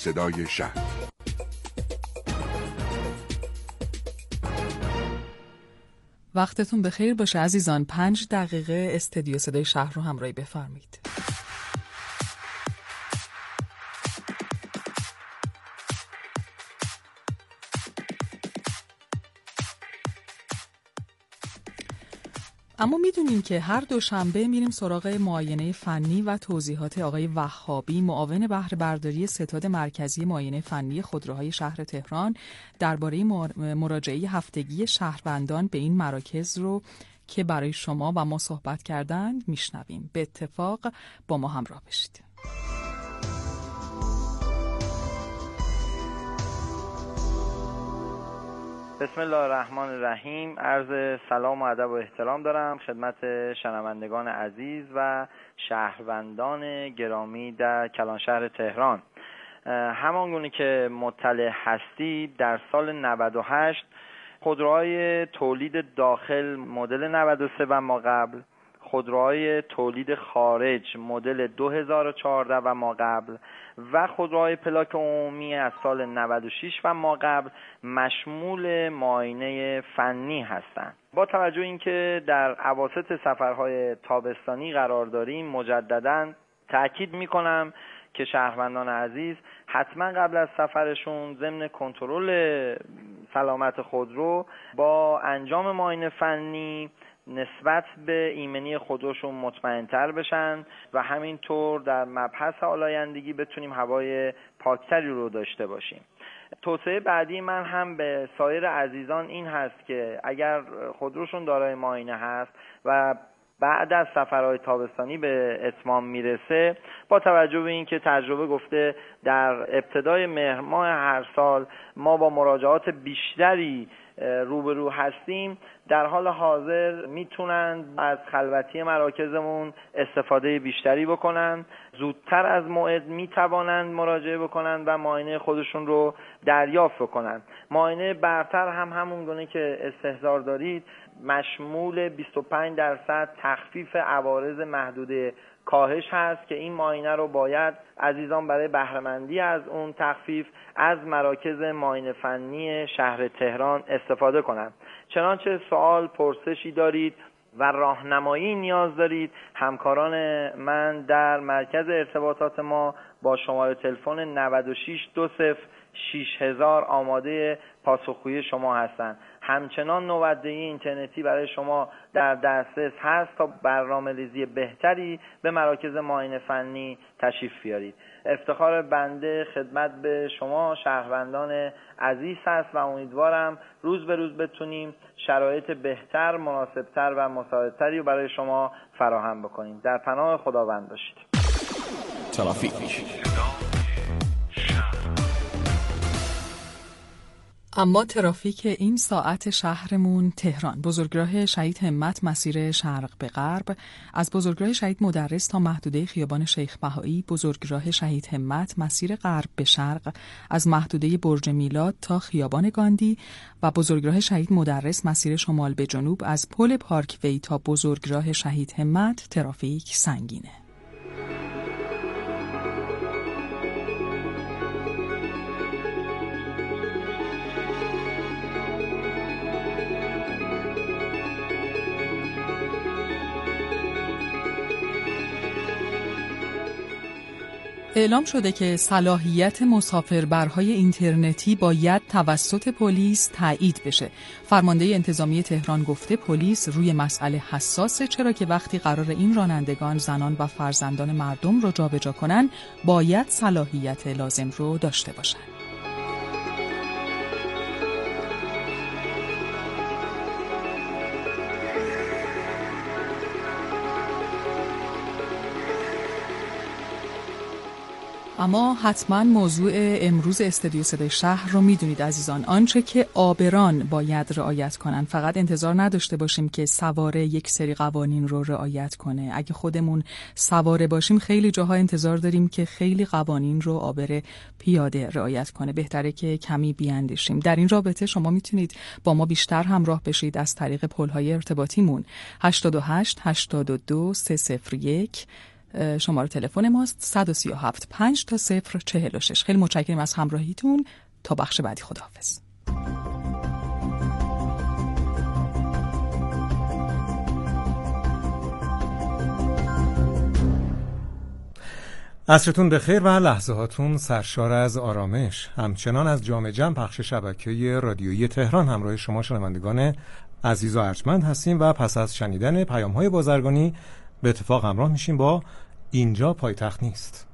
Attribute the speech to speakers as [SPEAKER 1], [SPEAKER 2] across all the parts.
[SPEAKER 1] صدای شهر.
[SPEAKER 2] وقتتون بخیر باشه عزیزان. 5 دقیقه استدیو صدای شهر رو همراهی بفرمایید. اما میدونیم که هر دوشنبه میریم سراغ معاینه فنی و توضیحات آقای وهابی، معاون بهره برداری ستاد مرکزی معاینه فنی خودروهای شهر تهران، درباره مراجعه هفتگی شهروندان به این مراکز رو که برای شما و ما صحبت کردند میشنویم. به اتفاق با ما همراه بشید.
[SPEAKER 3] بسم الله الرحمن الرحیم. عرض سلام و ادب و احترام دارم خدمت شنوندگان عزیز و شهروندان گرامی در کلانشهر تهران. همانگونه که مطلع هستید در سال 98 خودروهای تولید داخل مدل 93 و ما قبل، خودروهای تولید خارج مدل 2014 و ما قبل و خودروهای پلاک عمومی از سال 96 و ما قبل مشمول معاینه فنی هستند. با توجه اینکه در اواسط سفرهای تابستانی قرار داریم، مجدداً تأکید می‌کنم که شهروندان عزیز حتما قبل از سفرشون ضمن کنترل سلامت خودرو با انجام معاینه فنی نسبت به ایمنی خودروشون مطمئن‌تر بشن و همینطور در مبحث آلایندگی بتونیم هوای پاکتری رو داشته باشیم. توصیه بعدی من هم به سایر عزیزان این هست که اگر خودروشون دارای معاینه هست و بعد از سفرهای تابستانی به اتمام میرسه، با توجه به اینکه تجربه گفته در ابتدای مهر ماه هر سال ما با مراجعات بیشتری روبرو هستیم، در حال حاضر میتونن از خلوتی مراکزمون استفاده بیشتری بکنن، زودتر از موعد میتوانند مراجعه بکنن و معاینه خودشون رو دریافت بکنن. معاینه برتر هم همون گونه که استحضار دارید مشمول 25% تخفیف عوارض محدوده کاهش هست که این معاینه رو باید عزیزان برای بهره‌مندی از اون تخفیف از مراکز معاینه فنی شهر تهران استفاده کنند. چنانچه سوال پرسشی دارید و راهنمایی نیاز دارید، همکاران من در مرکز ارتباطات ما با شماره تلفن 96206000 آماده پاسخگویی شما هستند. همچنان نوبت‌دهی اینترنتی برای شما در دسترس هست تا برنامه‌ریزی بهتری به مراکز معاینه فنی تشریف بیارید. افتخار بنده خدمت به شما شهروندان عزیز هست و امیدوارم روز به روز بتونیم شرایط بهتر، مناسبتر و مساعدتری رو برای شما فراهم بکنیم. در پناه خداوند باشید.
[SPEAKER 4] ترافیک.
[SPEAKER 2] اما ترافیک این ساعت شهرمون تهران. بزرگراه شهید همت مسیر شرق به غرب، از بزرگراه شهید مدرس تا محدوده خیابان شیخ بهایی، بزرگراه شهید همت مسیر غرب به شرق، از محدوده برج میلاد تا خیابان گاندی و بزرگراه شهید مدرس مسیر شمال به جنوب، از پل پارک وی تا بزرگراه شهید همت ترافیک سنگینه. اعلام شده که صلاحیت مسافربرهای اینترنتی باید توسط پلیس تایید بشه. فرمانده انتظامی تهران گفته پلیس روی مسئله حساسه، چرا که وقتی قرار این رانندگان زنان و فرزندان مردم رو جابجا کنن باید صلاحیت لازم رو داشته باشن. اما حتما موضوع امروز استدیو صدای شهر رو میدونید عزیزان، آنچه که عابران باید رعایت کنن. فقط انتظار نداشته باشیم که سواره یک سری قوانین رو رعایت کنه. اگه خودمون سواره باشیم خیلی جاها انتظار داریم که خیلی قوانین رو عابر پیاده رعایت کنه. بهتره که کمی بیاندیشیم. در این رابطه شما میتونید با ما بیشتر همراه بشید از طریق پل‌های ارتباطیمون 88 82 301 شماره تلفن ماست 137 5 تا 046. خیلی متشکرم از همراهیتون. تا بخش بعدی خداحافظ.
[SPEAKER 1] عصرتون بخیر و لحظه هاتون سرشار از آرامش. همچنان از جام جم پخش شبکه رادیویی تهران همراه شما شنوندگان عزیز و ارجمند هستیم و پس از شنیدن پیام‌های بازرگانی به اتفاق همراه میشیم با اینجا پایتخت نیست.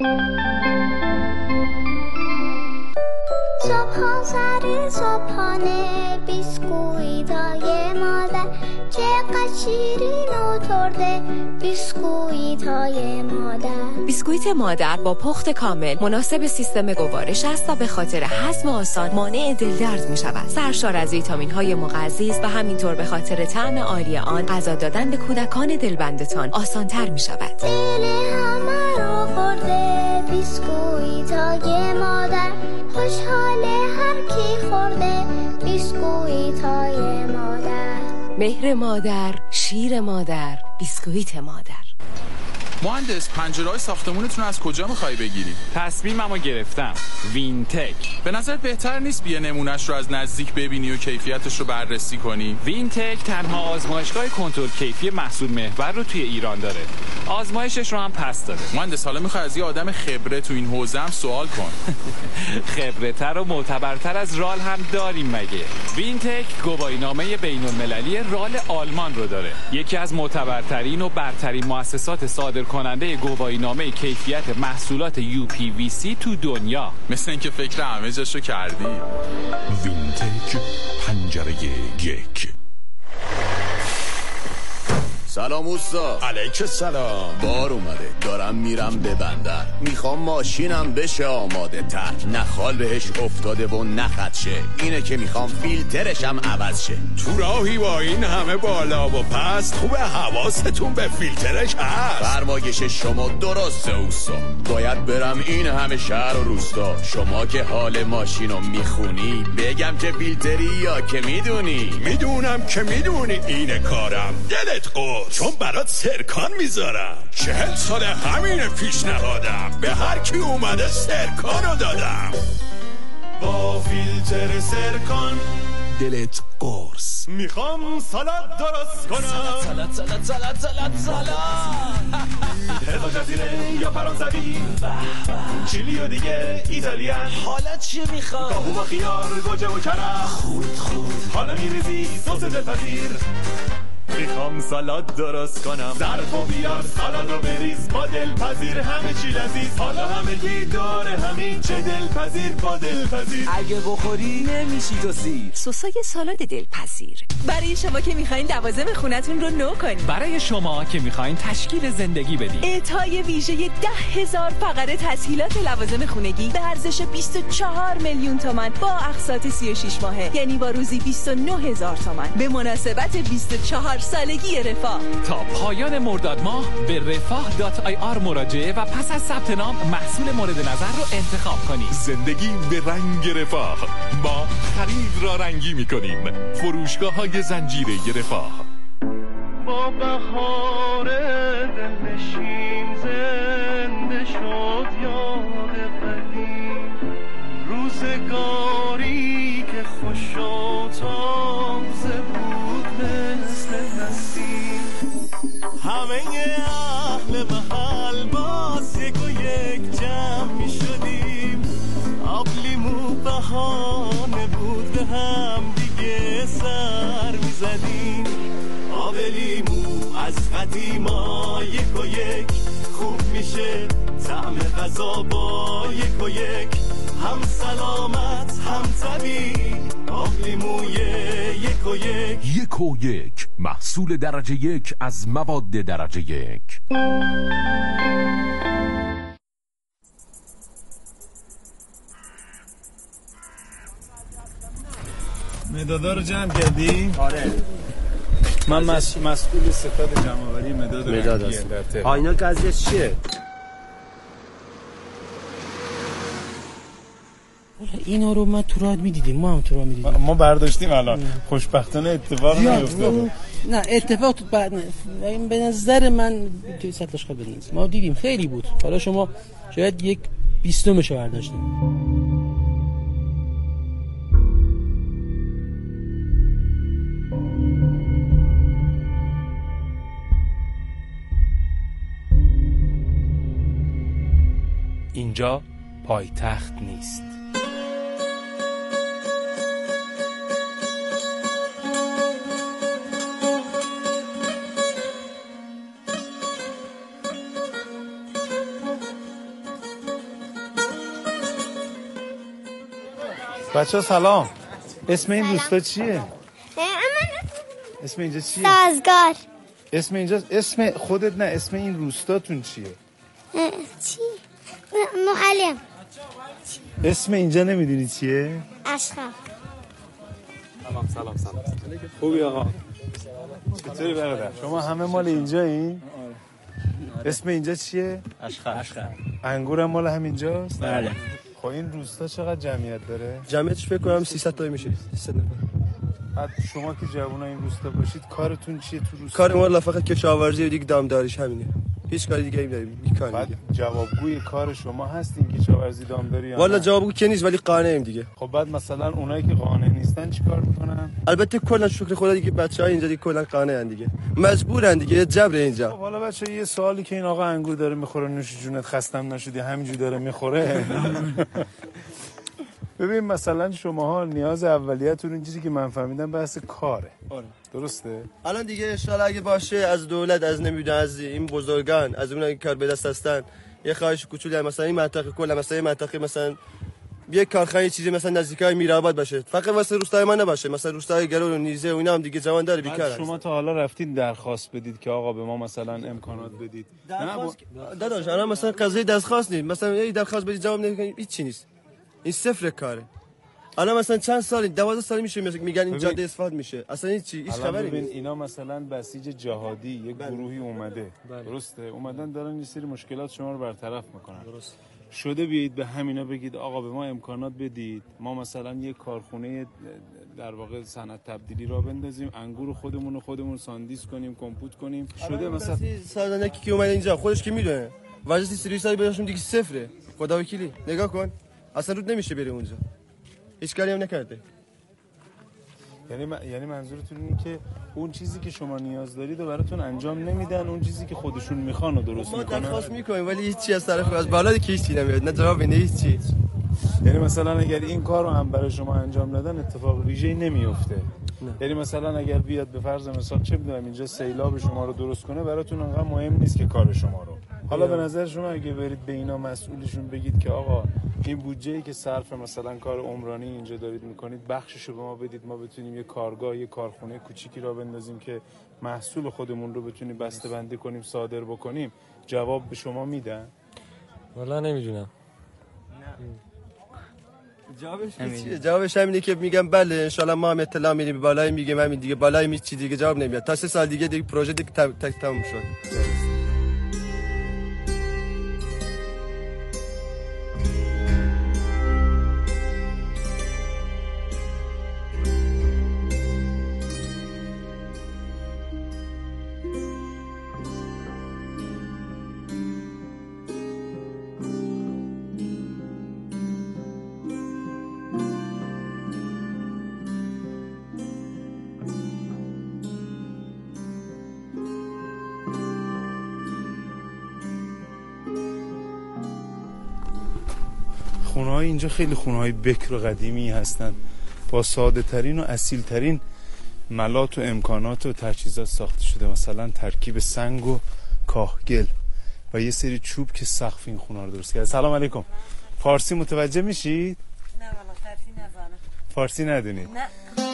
[SPEAKER 5] صبحانه بیسکویتای مادر چقدر شیرین و ترده بیسکویتای مادر.
[SPEAKER 6] بیسکویت مادر با پخت کامل مناسب سیستم گوارش است و به خاطر هضم آسان مانع دلدرد می شود. سرشار از ویتامین های مغذی است و همینطور به خاطر طعم عالی آن غذا دادن به کودکان دلبندتان آسان تر می شود.
[SPEAKER 5] دل همه رو خورده بیسکویتای مادر، خوشحاله هر کی خورده بیسکویتای مادر.
[SPEAKER 6] مهر مادر، شیر مادر، بیسکویت مادر.
[SPEAKER 7] مهندس، پنجره‌های ساختمونتون از کجا می‌خوای بگیری؟
[SPEAKER 8] تصمیممو گرفتم. وینتک.
[SPEAKER 7] به نظرت بهتر نیست بیا نمونهش رو از نزدیک ببینی و کیفیتش رو بررسی کنی؟
[SPEAKER 8] وینتک تنها آزمایشگاه کنترل کیفی محصول محور رو توی ایران داره. آزمایشش رو هم پس داده.
[SPEAKER 7] مهندس، حالا می‌خوای از یه آدم خبره تو این حوزه هم سوال کن.
[SPEAKER 8] خبره‌تر و معتبرتر از رال هم داریم مگه؟ وینتک گواهینامه بین‌المللی رال آلمان رو داره. یکی از معتبرترین و برترین مؤسسات صادر کننده گواهینامه کیفیت محصولات UPVC تو دنیا.
[SPEAKER 7] مثل اینکه فکر همه جاشو کردی.
[SPEAKER 4] وینتک، پنجره یک.
[SPEAKER 9] سلام اوستا.
[SPEAKER 4] علیک سلام.
[SPEAKER 9] بار اومده، دارم میرم به بندر، میخوام ماشینم بشه آماده تر، نخال بهش افتاده و نخدشه، اینه که میخوام فیلترشم عوض شه.
[SPEAKER 4] تو راهی با این همه بالا و پست، خوبه حواستون به فیلترش هست.
[SPEAKER 9] فرمایش شما درسته اوستا، باید برم این همه شهر و روستا. شما که حال ماشینو میخونی، بگم که فیلتری یا که میدونی؟
[SPEAKER 4] میدونم که میدونی اینه کارم، دلت قرص، چون برات سرکان میذارم. 40 سال همین پیشنهادم، به هر کی اومده سرکانو دادم. با فیلتر سرکان دلت قرص.
[SPEAKER 10] میخوام سالاد درست کنم، سالاد هزار جزیره یا فرانسوی، چیلی و دیگه ایتالیان.
[SPEAKER 11] حالا چی میخوام؟
[SPEAKER 10] کاهو با خیار، گوجه و کرم.
[SPEAKER 11] خورد
[SPEAKER 10] حالا میریزی سس دلپذیر. میخوام سالاد درست کنم، ظرف و بیار سالاد رو بریز، با دلپذیر همه چی لذیذ. حالا همگی دور همین، چه دلپذیر با دلپذیر.
[SPEAKER 11] اگه بخوری نمیشی تو سیر.
[SPEAKER 6] سسای سالاد دلپذیر.
[SPEAKER 12] برای شما که میخواین لوازم خونتون رو نو کنین،
[SPEAKER 8] برای شما که میخواین تشکیل زندگی بدین،
[SPEAKER 12] اعطای ویژه 10,000 فقره تسهیلات لوازم خونگی به ارزش 24 میلیون تومان با اقساط 36 ماهه، یعنی با روزی 29,000 تومان به مناسبت 24 سالگی رفاه.
[SPEAKER 8] تا پایان مرداد ماه به رفاه.ir مراجعه و پس از ثبت نام محصول مورد نظر رو انتخاب کنید.
[SPEAKER 4] زندگی به رنگ رفاه، ما خرید را رنگی میکنیم. فروشگاه‌های زنجیره رفاه.
[SPEAKER 10] با بهار دلنشین زنده شد یاد قدیم، روزگاری که خوش و تازه بود مثل نسیم. همه اهل محل باز یک و یک جمع می شدیم، آب لیمو بهانه بود به هم دیگه سر می زدیم. آب لیمو از قدیما یک و یک خوب میشه، طعم غذا با یک و یک، هم سلامت هم طبیعی. آب لیموی یک و یک.
[SPEAKER 4] یک و یک، محصول درجه یک از مواد درجه یک.
[SPEAKER 10] مدادا رو جمع کردی؟
[SPEAKER 13] آره.
[SPEAKER 10] من مسئول ستاد جمع‌آوری مداد
[SPEAKER 13] هستم. آینا قضیه چیه؟ اینا رو من تو راه میدیدیم، ما هم تو راه میدیدیم.
[SPEAKER 14] ما برداشتیم الان. خوشبختانه اتفاق نیفتاده.
[SPEAKER 13] نه اتفاق تو بعد به نظر من توی سطح اشغال بدونید ما دیدیم خیلی بود. حالا شما شاید یک 20مش برداشتیم.
[SPEAKER 15] اینجا پایتخت نیست.
[SPEAKER 14] بچه ها سلام. اسم این دوستا چیه؟ اسم اینجا چیه؟
[SPEAKER 5] سازگار.
[SPEAKER 14] اسم اینجا اسم خودت نه، اسم این روستاتون چیه؟
[SPEAKER 5] چی؟ معلم.
[SPEAKER 14] اسم اینجا نمیدونی چیه؟
[SPEAKER 5] اشخاص.
[SPEAKER 14] سلام. خوبی آقا؟ چطوری برادر؟ شما همه مال اینجا این؟ اسم اینجا چیه؟
[SPEAKER 16] اشخاص.
[SPEAKER 14] انگور هم مال همینجاست؟
[SPEAKER 16] بله.
[SPEAKER 14] خب این روستا چقدر جمعیت داره؟
[SPEAKER 16] جمعیتش فکر کنم 300 تا میشه. 300 نفر.
[SPEAKER 14] بعد شما که جوونا این روستا باشید کارتون چیه تو روستا؟
[SPEAKER 16] کار ما فقط کشاورزی و دیگه دامداریش همینه. هیچ کاری دیگه نداریم.
[SPEAKER 14] بعد جوابگوی کار شما هستین که کشاورزی دامداری یا
[SPEAKER 16] والا جوابگو که نیست ولی قانعیم دیگه.
[SPEAKER 14] خب بعد مثلا اونایی که قانع نیستن چیکار میکنن؟
[SPEAKER 16] البته کلا شکر خدا دیگه بچه‌ها اینجا دیگه کلا قانعن دیگه. مجبورن دیگه، جبر اینجا.
[SPEAKER 14] خب حالا بچه‌ها یه سوالی که این آقا انگور داره میخوره نوش جونت خستم نشدی همینجوری داره میخوره. ببین مثلا شماها نیاز اولیه‌تون این چیزی که من فهمیدم بحث کاره.
[SPEAKER 16] آره.
[SPEAKER 14] درسته؟
[SPEAKER 16] الان دیگه ان شاءالله اگه باشه از دولت، از نمیدونم از این بزرگان، از اونایی که کار به دست هستن یه خواهش کوچولی مثلا این منطقه کلا مثلا این منطقه مثلا یه کارخانه چیزی مثلا نزدیکای میرآباد باشه، فقط واسه روستای ما نباشه، مثلا روستای گرو و نیزه و اینا هم دیگه جوان داره بیکار.
[SPEAKER 14] شما تا حالا رفتین درخواست بدید که آقا به ما مثلا امکانات بدید؟
[SPEAKER 16] داداش الان مثلا قضیه درخواست نیست، مثلا یه درخواست بدید جواب نمیدین هیچ چی نیست. این صفر کاره. الان مثلا چند سال 12 سال میشه میگن این جاده اصفاد میشه، اصلا هیچ خبری نیست.
[SPEAKER 14] اینا مثلا بسیج جهادی یک گروهی اومده. درسته؟ اومدن دارن یه سری مشکلات شما رو برطرف میکنن. درست. شده بیایید به همینا بگید آقا به ما امکانات بدید، ما مثلا یه کارخونه در واقع صنعت تبدیلی را بندازیم، انگور خودمون ساندیس کنیم، کمپوت کنیم. شده مثلا
[SPEAKER 16] سازنکی که اومده اینجا خودش که میدونه وجه سریسای بهشون دیگه صفره. خدا وکیلی نگاه کن اصلا رود نمیشه بره اونجا، هیچ کاری هم نکرده.
[SPEAKER 14] یعنی منظورتون اینه که اون چیزی که شما نیاز دارید و براتون انجام نمیدن، اون چیزی که خودشون میخوان رو درست میکنن.
[SPEAKER 16] ما درخواست میکنیم ولی هیچ چیز از طرف از بالا که هیچ چیزی نمیاد، نه جواب نه هیچ چیز.
[SPEAKER 14] یعنی مثلا اگر این کارو هم برای شما انجام ندن اتفاق ویژه‌ای نمیفته. یعنی مثلا اگر بیاد به فرض مثال چه میدونم اینجا سیلاب شما رو درست کنه، براتون انقدر مهم نیست که کار شما رو. حالا به نظر شما اگه برید به اینا مسئولشون بگید که آقا این بودجه‌ای که صرف مثلا کار عمرانی اینجا دارید میکنید بخششو به ما بدید، ما بتونیم یه کارگاه، یه کارخونه کوچیکی را بندازیم که محصول خودمون رو بتونیم بسته‌بندی کنیم، صادر بکنیم، جواب به شما میدن؟
[SPEAKER 17] والا نمیدونم.
[SPEAKER 16] جوابش همینه که میگم بله ان شاءالله ما هم اطلاع میدیم بالای، میگیم همین دیگه بالای می چی دیگه جواب نمیاد تا 3 سال دیگه پروژه دیگه تموم شد.
[SPEAKER 14] خونه‌های اینجا خیلی خونه‌های بکر و قدیمی هستن، با ساده ترین و اصیل ترین ملات و امکانات و تجهیزات ساخته شده، مثلا ترکیب سنگ و کاهگل و یه سری چوب که سقف این خونه رو درست کرده. سلام علیکم. فارسی متوجه میشید؟
[SPEAKER 18] نه والا فارسی نزانم.
[SPEAKER 14] فارسی ندونید؟
[SPEAKER 18] نه.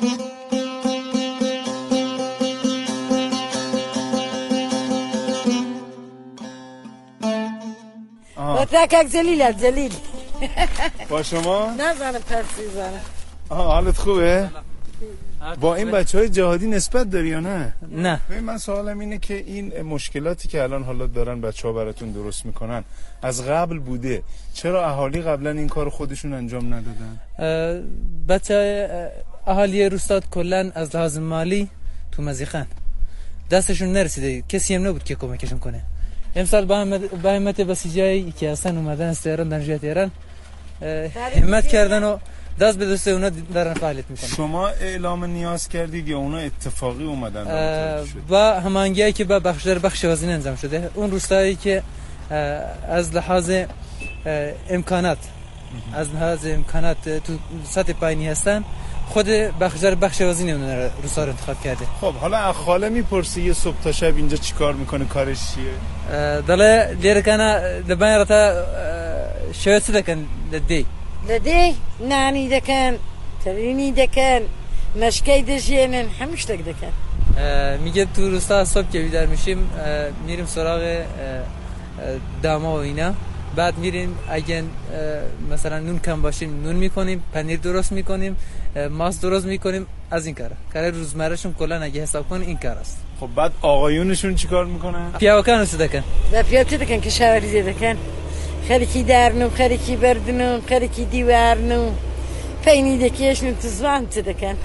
[SPEAKER 19] وتركك جلیل
[SPEAKER 14] با شما؟
[SPEAKER 19] نزانم فارسی زنم.
[SPEAKER 14] حالت خوبه؟ با این بچهای جهادی نسبت داری یا نه؟
[SPEAKER 13] نه.
[SPEAKER 14] من سوالم اینه که این مشکلاتی که الان حالا دارن بچه‌ها براتون درست میکنن از قبل بوده، چرا اهالی قبلا این کارو خودشون انجام ندادن؟
[SPEAKER 13] بچه اهالی روستاد کلا از لحاظ مالی تو مزیخن، دستشون نرسیده، کسی هم نبود که کمکشون کنه. امسال با همت بسیجایی که اصلا اومدن از تهران در تهران همت کردن و دست به دست اونا دارن فعالیت میکنن.
[SPEAKER 14] شما اعلام نیاز کردید یا اونا اتفاقی اومدن؟
[SPEAKER 13] با هماهنگی که با بخش وزین انجام شده، اون روستایی که از لحاظ امکانات تو سطح پایینی هستن، خود بخش وزین اون روستا رو انتخاب کرده.
[SPEAKER 14] خب حالا اخاله میپرسی یه صبح تا شب اینجا چیکار میکنه، کارش چیه؟
[SPEAKER 13] داله دیر کنه دبان رتا شویت دکن
[SPEAKER 19] لدي ناني دكان تريني دكان مشكي دجينن همش تك دكان.
[SPEAKER 13] میگه تو روستا صبح که بیدار میشیم میریم سراغ داما و اینا، بعد میریم اگه مثلا نون کم باشیم نون میکنیم، پنیر درست میکنیم، ماست درست میکنیم، از این کار روزمرهشون کلا اگه حساب کنیم این کار است.
[SPEAKER 14] خب بعد آقایونشون چیکار میکنن؟
[SPEAKER 13] پیاوکان است دکن.
[SPEAKER 19] و پیاوکان دکن که شاوری دکن. خرکی دارنو، خرکی بردنو، خرکی دیوارنو، پینی دکیشنو تزوان تدکن.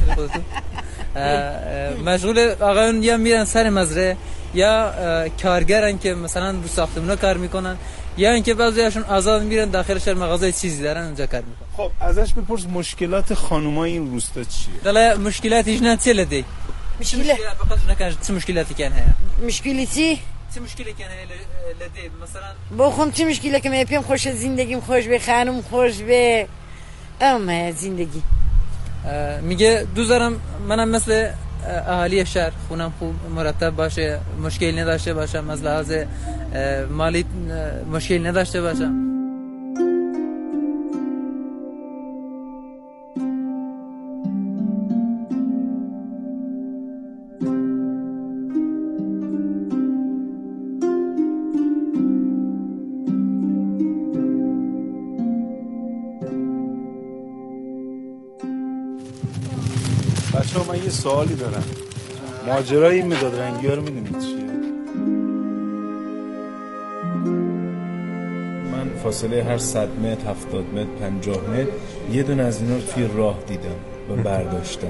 [SPEAKER 13] مشغول آقایون یا میرن سر مزرعه یا کارگرن که مثلا رو ساختمونا کار میکنن، یا اینکه بعضیاشون آزاد میرن داخل شهر مغازه چیزی دارن اونجا کار میکنن.
[SPEAKER 14] خب ازش بپرس مشکلات خانومای این روستا چیه؟
[SPEAKER 13] داله مشکلاتش نه چه لدی؟
[SPEAKER 19] مشکلات
[SPEAKER 13] فقط نکنه چه مشکلاتی کن هست؟
[SPEAKER 19] مشکلاتی؟
[SPEAKER 13] چه مشکلی کنه لدی مثلا؟
[SPEAKER 19] با خودم چه مشکلی که من پیام خوش زندگیم خوش به خانم خوش به اما زندگی.
[SPEAKER 13] میگه دوزارم منم مثل اهالی شهر خونم خوب مرتب باشه، مشکل نداشته باشم، از لحاظ مالی مشکل نداشته باشم.
[SPEAKER 14] بچه‌ها من یه سوالی دارم. ماجرای این مداد رنگی‌ها رو میدونید چیه؟ من فاصله هر 100 متر، 70 متر، 50 متر یه دونه از اینا رو توی راه دیدم و برداشتم.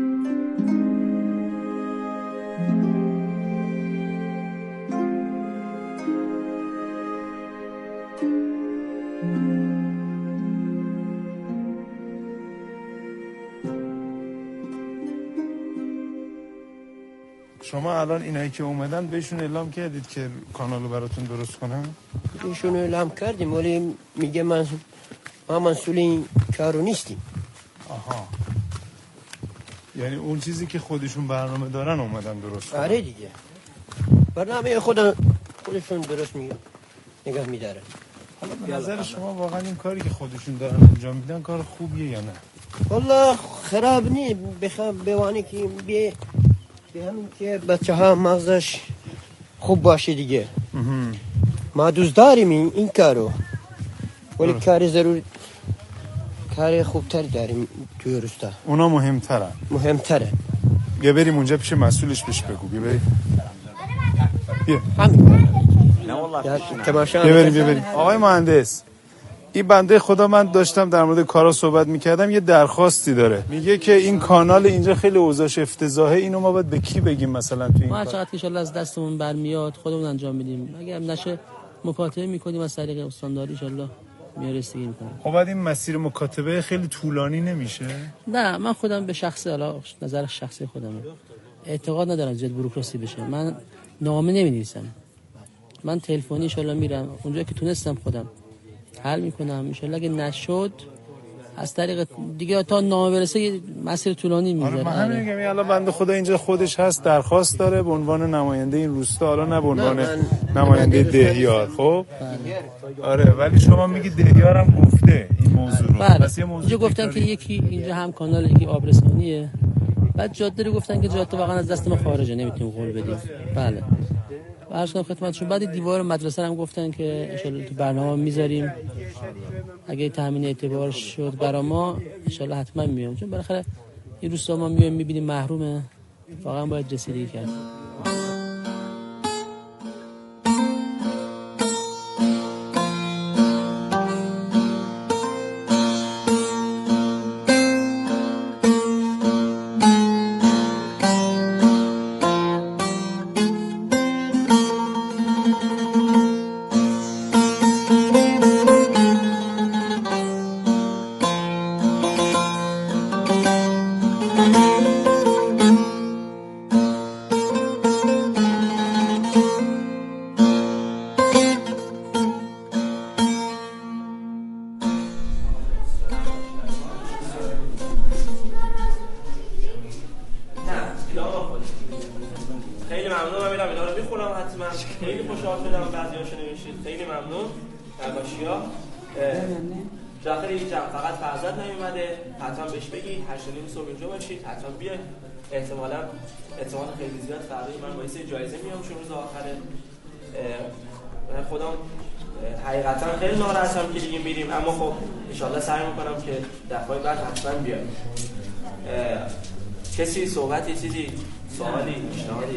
[SPEAKER 14] شما الان اینایی که اومدن بهشون اعلام کردید که کانالو براتون درست کنن؟
[SPEAKER 20] بهشون اعلام کردیم ولی میگه ما مسئول این کارو نیستیم.
[SPEAKER 14] آها، یعنی اون چیزی که خودشون برنامه دارن اومدن درست کنن؟
[SPEAKER 20] آره دیگه، برنامه خودشون درست نگاه میدارن.
[SPEAKER 14] حالا به نظر شما واقعا این کاری که خودشون دارن انجام میدن کار خوبیه یا نه؟
[SPEAKER 20] والله خراب نیست، بوانی که به همین که بچه ها مغزش خوب باشه دیگه. ما دوست داریم این کارو، ولی کار ضروری، کار خوبتر داریم توی روستا.
[SPEAKER 14] اونا مهمتره. بیا بریم اونجا پیش مسئولش بهش بگو. بیا
[SPEAKER 20] همین
[SPEAKER 14] بیا بریم. آقای مهندس، این بنده خدا من داشتم در مورد کارا صحبت میکردم، یه درخواستی داره. میگه که این کانال اینجا خیلی اوضاعش افتضاحه، اینو ما باید به کی بگیم مثلا تو این
[SPEAKER 13] ما چقدر ان شاء الله از دستمون برمیاد خودمون انجام میدیم، اگه نشه مکاتبه میکنیم از طریق استانداری ان شاء الله میرسیم میکنیم.
[SPEAKER 14] خب بعد این مسیر مکاتبه خیلی طولانی نمیشه؟
[SPEAKER 13] نه، من خودم به شخصه، حالا نظر شخصی خودمه، اعتقاد ندارم زیاد بوروکراسی بشه. من نامه نمی‌نویسم، من تلفنی ان شاء الله میرم اونجا که تونستم خودم حل میکنم. ان شاء الله اگه نشد از طریق دیگه تا نامه برسه مسیر طولانی میذاره.
[SPEAKER 14] آره من همین میگم، الان بنده خدا اینجا خودش هست، درخواست داره به عنوان نماینده این روستا، حالا نه به عنوان نماینده دهیار. خب آره، ولی شما میگی دهیار هم گفته این موضوع رو.
[SPEAKER 13] پس یه موضوع گفتن که یکی اینجا هم کانال، یکی آبرسانیه، بعد جاده رو گفتن که جاده واقعا از دست ما خارجه، نمیتونیم قول بدیم. بله عرض کنم خدمتتون، بعد دیوار مدرسه هم گفتن که ان شاء الله تو برنامه میذاریم، اگه تامین اعتبار شد برای ما ان شاء الله حتما میام، چون بالاخره
[SPEAKER 21] این روستا ما میایم میبینیم محرومه، واقعا باید رسیدگی کرد.
[SPEAKER 22] احتمال خیلی زیاد فردا من باعث جایزه میام چون روز آخره. من خودم حقیقتا خیلی ناراحتم که دیگه میریم، اما خب انشالله سعی میکنم که دفعه بعد حتما بیام. کسی صحبتی، چیزی، سوالی، پیشنهادی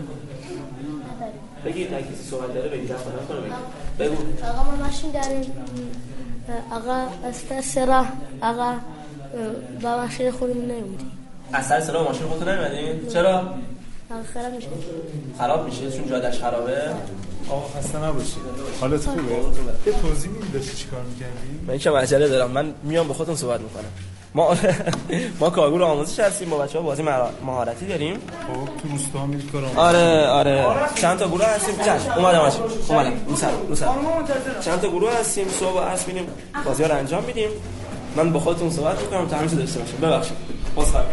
[SPEAKER 22] بگید. اگه کسی صحبت داره بگید، دفعه نکنه بگید. بگو.
[SPEAKER 5] آقا ما ماشین داریم، آقا استرا، آقا با ماشین خودمون نمیدیم.
[SPEAKER 22] از سر سلام ماشین خودتون نمیدین؟ چرا؟
[SPEAKER 5] خراب میشه.
[SPEAKER 22] خراب میشه چون جادهش خرابه؟
[SPEAKER 14] آقا خسته نباشید. حالت خوبه؟ یه توضیح میدی داشتی چیکار می‌کردی؟
[SPEAKER 22] من یکم عجله دارم. من میام به خودتون صحبت میکنم. ما کارگروه آموزش هستیم، با بچه‌ها بازی مهارتی داریم.
[SPEAKER 14] خب تو روستا میرید کار آموزش؟
[SPEAKER 22] آره چند تا گروه هستیم. اومدم رو سر. چند تا گروه هستیم، صبح و عصر میریم بازی‌ها رو انجام میدیم. من با خودتون صحبت میکنم تا همیشه داشته باشیم. ببخشید. عذرخواهی.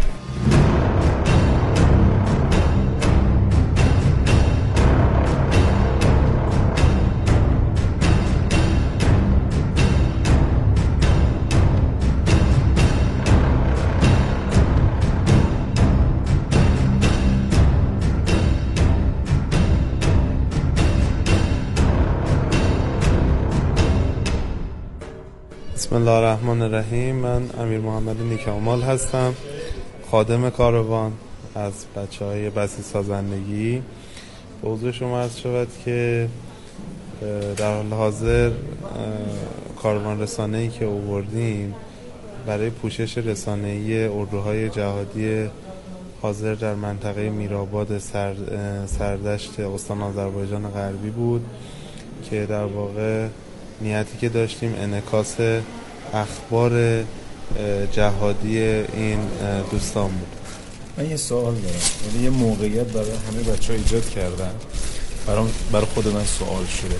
[SPEAKER 23] بسم الله الرحمن الرحیم. من امیر محمد نیکامال هستم، خادم کاروان از بچه‌های بسی سازندگی. به حضور شما عرض شود که در حال حاضر کاروان رسانه‌ای که آوردیم برای پوشش رسانه‌ای اردوهای جهادی حاضر در منطقه میرآباد سردشت استان آذربایجان غربی بود که در واقع نیتی که داشتیم انعکاس اخبار جهادی این دوستان بود.
[SPEAKER 14] من یه سوال دارم، یعنی یه موقعیت برای همه بچه‌ها ایجاد کردن، برای خود من سوال شده.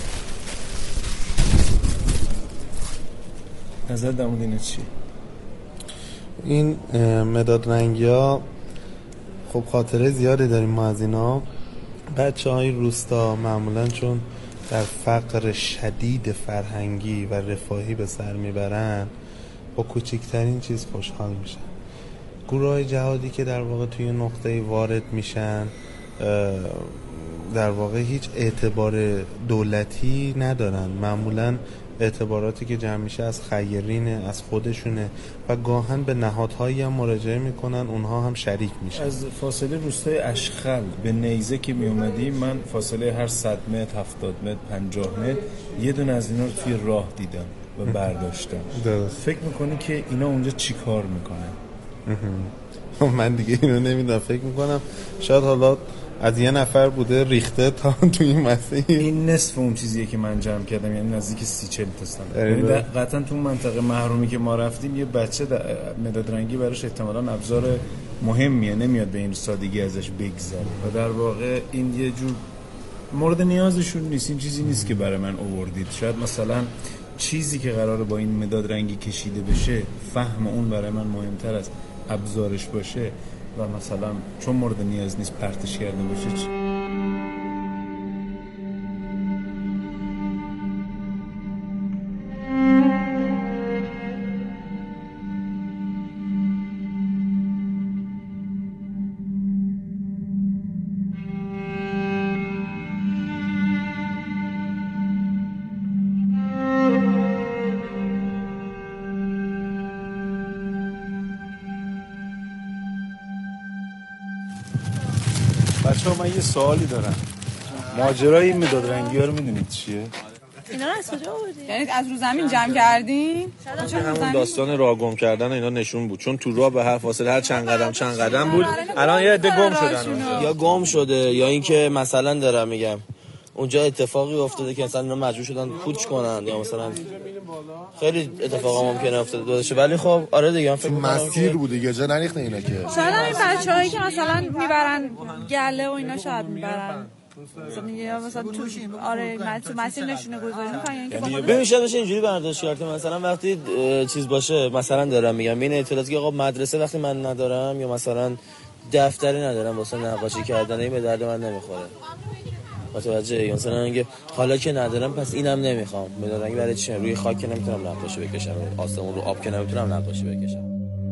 [SPEAKER 14] نظر در مورد این چی؟
[SPEAKER 23] این مداد رنگی‌ها خب خاطره زیادی داریم ما از اینا. بچه‌های روستا معمولاً چون در فقر شدید فرهنگی و رفاهی به سر میبرن، با کوچکترین چیز خوشحال میشن. گروه‌های جهادی که در واقع توی نقطه وارد میشن در واقع هیچ اعتبار دولتی ندارن، معمولاً اعتباراتی که جمع میشه از خیرینه، از خودشونه و گاهن به نهادهایی هم مراجعه میکنن، اونها هم شریک میشن.
[SPEAKER 14] از فاصله روستای اشخل به نیزه که میومدیم، من فاصله هر 100 متر، 70 متر، 50 متر یه دونه از اینا رو توی راه دیدم و برداشتم. فکر میکنی که اینا اونجا چی کار میکنن؟
[SPEAKER 23] من دیگه اینو نمیدونم. فکر میکنم شاید حالا از یه نفر بوده ریخته تا تو این مسیر.
[SPEAKER 14] این نصف اون چیزیه که من جمع کردم، یعنی نزدیک 30-40 تا. یعنی قطعا تو منطقه محرومی که ما رفتیم یه بچه مداد رنگی براش احتمالاً ابزار مهمیه، نمیاد به این سادگی ازش بگذره و در واقع این یه جور مورد نیازشون نیست. این چیزی نیست که برای من آوردید. شاید مثلا چیزی که قراره با این مداد رنگی کشیده بشه، فهم اون برای من مهمتر از ابزارش باشه و مثلا چون مورد نیاز نیست پرتش کرده باشه. بچه‌ها من یه سوالی دارم. ماجرای این مداد رنگی‌ها رو میدونید چیه؟
[SPEAKER 1] اینا رو از کجا آوردین؟ یعنی از رو زمین جمع کردین؟
[SPEAKER 2] همون داستان راه گم کردن اینا نشون بود، چون تو راه به هر فاصله هر چند قدم بود الان یه عده گم شدن، یا گم شده یا اینکه مثلا دارم میگم اونجا اتفاقی افتاده که مثلا اینا مجبور شدن کوچ کنن، یا مثلا خیلی اتفاقا ممکنه افتاده باشه. ولی خب آره دیگه فکر
[SPEAKER 3] کنم مسیر بود دیگه، جا نریخته اینا که
[SPEAKER 1] شاید این بچه‌هایی که مثلا میبرن گله و اینا شاید میبرن مثلا تو تو مسیر نشونه گذاری می‌کنن،
[SPEAKER 2] یعنی ببین شاید بشه اینجوری برداشت کرد که مثلا وقتی چیز باشه، مثلا دارم میگم این اطلاعاتی که آقا مدرسه وقتی من ندارم یا مثلا دفتری ندارم واسه نقاشی کردن این به درد من نمیخوره. متوجه؟ مثلا اینکه حالا که ندارم پس اینم نمیخوام. مداد برای چی؟ روی خاک که نمیتونم نقاشی بکشم، آسمون رو آب که نمیتونم نقاشی بکشم.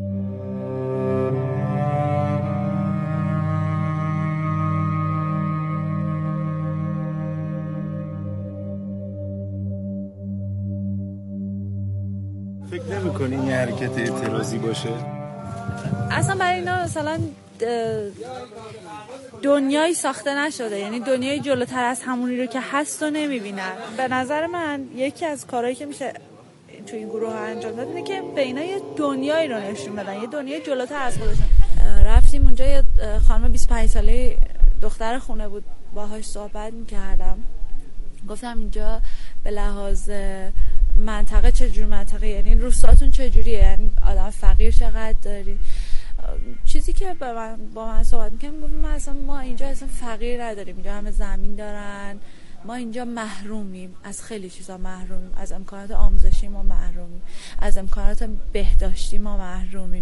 [SPEAKER 14] فکر نمی‌کنی این حرکت اعتراضی باشه؟
[SPEAKER 1] اصلا برای اینا مثلا دنیایی ساخته نشده، یعنی دنیای جلوتر از همونی رو که هست رو نمیبینن. به نظر من یکی از کارهایی که میشه تو این گروه انجام داد اینه که به اینا یه دنیایی رو نشون بدن، یه دنیای جلوتر از خودشون. رفتیم اونجا، یه خانم 25 ساله دختر خونه بود، باهاش صحبت میکردم، گفتم اینجا به لحاظ منطقه چجور منطقه، یعنی روستاتون چجوریه، یعنی آدم فقیر چقدر داری. چیزی که با من صحبت میکنم گفتم ما اینجا اصلا فقیر نداریم، اینجا همه زمین دارن، ما اینجا محرومیم از خیلی چیزا، محرومیم از امکانات آموزشی، ما محرومیم از امکانات بهداشتی، ما محرومیم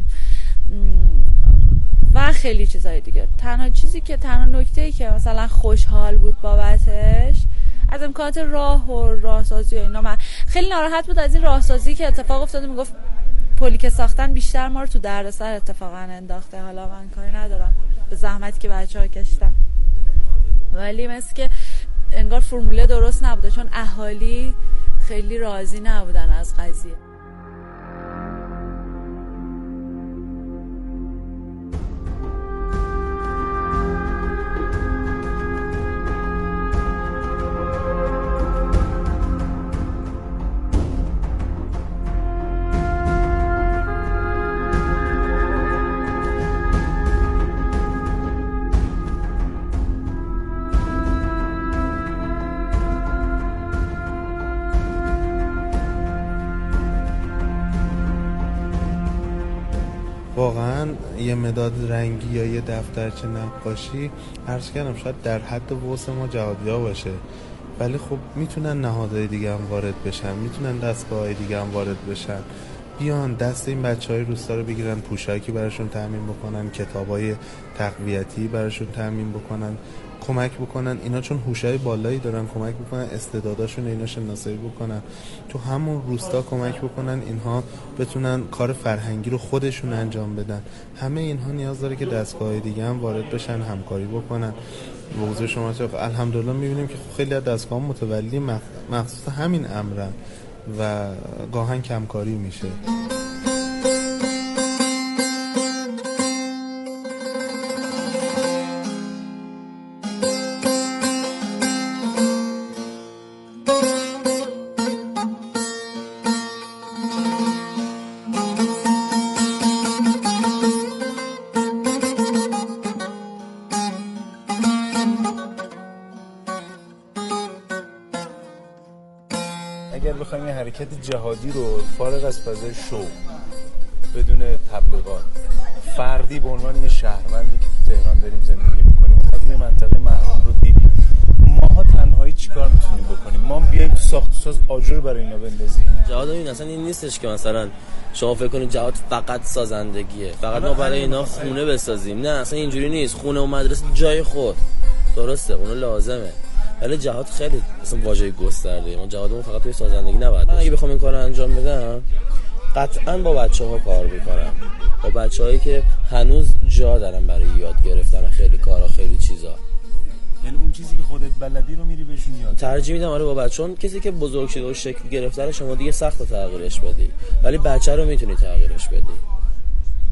[SPEAKER 1] و خیلی چیزای دیگه. تنها نکته‌ای که مثلا خوشحال بود بابتش از امکانات راه و راهسازی و اینا. من خیلی ناراحت بود از این راهسازی که اتفاق افتاده، میگفت پلی که ساختن بیشتر ما رو تو دردسر اتفاقا انداخته. حالا من کاری ندارم به زحمتی که بچه‌ها کشیدن، ولی مثل که انگار فرموله درست نبوده، چون اهالی خیلی راضی نبودن از قضیه.
[SPEAKER 23] واقعا یه مداد رنگی یا یه دفترچه نقاشی عرض کردم شاید در حد وسع ما جهادی‌ها باشه، ولی خب میتونن نهادهای دیگه هم وارد بشن، میتونن دستگاه‌های دیگه هم وارد بشن، بیان دست این بچهای روستا رو بگیرن، پوشاکی براشون تامین بکنن، کتابای تقویتی براشون تامین بکنن، کمک بکنن اینا چون هوشای بالایی دارن، کمک بکنن استعداداشون اینا شناسایی بکنن، تو همون روستا کمک بکنن اینها بتونن کار فرهنگی رو خودشون انجام بدن. همه اینها نیاز داره که دستگاه‌های دیگه هم وارد بشن، همکاری بکنن. به حضور شما الحمدلله می‌بینیم که خیلی از دستگاه‌ها متولی مخصوص همین امرن و گاهن کمکاری میشه.
[SPEAKER 14] اگر بخوایم یه حرکت جهادی رو فارغ از فضای شو بدون تبلیغات فردی به عنوان یه شهروندی که تو تهران داریم زندگی میکنیم اومدیم یه منطقه محروم رو دیدیم، ماها تنهایی چیکار میتونیم بکنیم؟ ما بیایم تو ساخت و ساز آجر برای اینا بندازیم؟
[SPEAKER 2] جهاد این اصلا این نیستش که مثلا شما فکر کنید جهاد فقط سازندگیه، فقط ما برای اینا خونه بسازیم. نه اصلا اینجوری نیست. خونه و مدرسه جای خود درسته، اونو لازمه، ولی جهاد خیلی اصلا واژه گسترده. ما جهادمون فقط توی سازندگی نباید. من اگه بخوام این کارو انجام بدم قطعاً با بچه‌ها کار می‌کنم، با بچه‌هایی که هنوز جا دارن برای یاد گرفتن خیلی کارا، خیلی چیزا.
[SPEAKER 14] یعنی اون چیزی که خودت بلدی رو میری بهشون یاد
[SPEAKER 2] ترجیح میدم. آره با بچه‌ها. کسی که بزرگ شده و شکل گرفته شما دیگه سخت تغییرش بدی، ولی بچه رو میتونی تغییرش بدی.